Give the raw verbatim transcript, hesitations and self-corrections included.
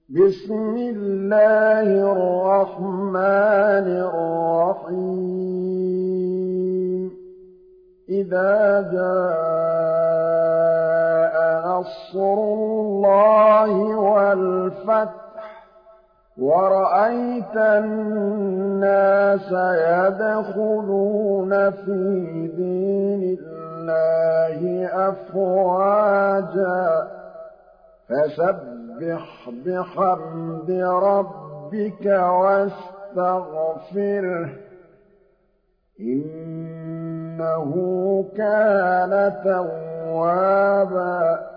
بسم الله الرحمن الرحيم إذا جاء نصر الله والفتح ورأيت الناس يدخلون في دين الله أفواجا فسبح بحمد ربك واستغفره إنه كان توابا